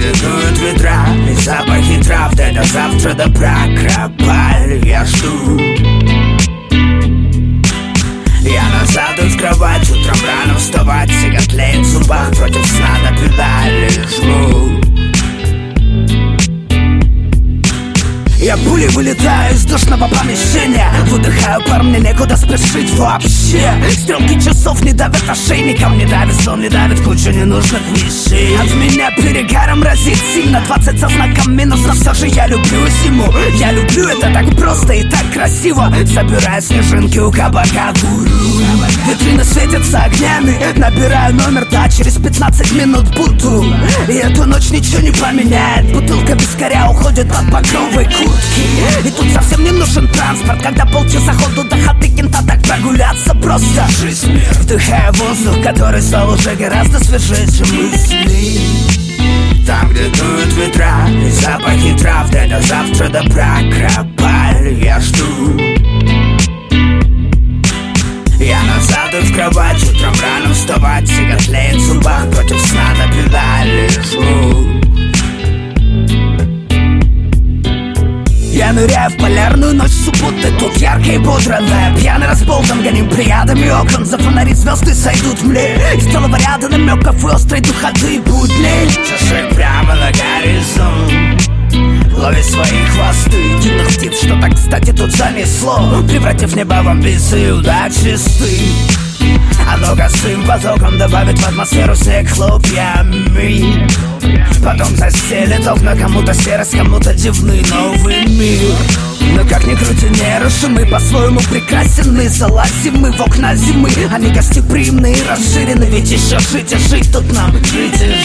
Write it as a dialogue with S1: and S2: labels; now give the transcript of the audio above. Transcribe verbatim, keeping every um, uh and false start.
S1: где дуют ветра и запахи трав, да до завтра добра. Кропаль, я жду. Я назад в кровать, утром рано вставать, сигарет тлеет в зубах, против сна на педали жму. Я пулей вылетаю из душного помещения, выдыхаю пар, мне некуда спешить вообще. Стрелки часов не давят ошейником, не давит сон, не давит кучу ненужных вещей. От меня перегаром разит сильно, двадцать со знаком минус, но все же я люблю зиму. Я люблю это так просто и так красиво, собирая снежинки у кабака курю. Витрины светятся огнями, набираю номер, да, через пятнадцать минут буду. И эту ночь ничего не поменяет, бутылка вискаря уходит под багровой курткой. И тут совсем не нужен транспорт, когда полчаса ходу до хаты кента, так прогуляться просто. Жизнь, мир, вдыхая воздух, который стал уже гораздо свежее, чем мысли. Там, где дуют ветра и запахи трав, да до завтра добра. Кропаль, я жду. Я назад и в кровать, утром рано вставать, сигарет тлеет в зубах, против сна на педали жму. Я ныряю в полярную ночь субботы, тут ярко и бодро, да, пьяный расползан, гоним плеядами окон, за фонари звезды сойдут мне. Из целого ряда намеков и острой духоты будни. Чаши прямо на горизонт, лови свои хвосты дивных птиц, что так, кстати, тут занесло, превратив небо в амбиции удачи стыд. Оно косым потоком добавит в атмосферу снег хлопьями, потом застелит окна, кому-то серость, кому-то дивный новый мир. Но как ни крути, нерушим мы по-своему прекрасен. Мы залазим мы в окна зимы, они гостеприимны и расширены, ведь еще жить и жить тут нам, жить и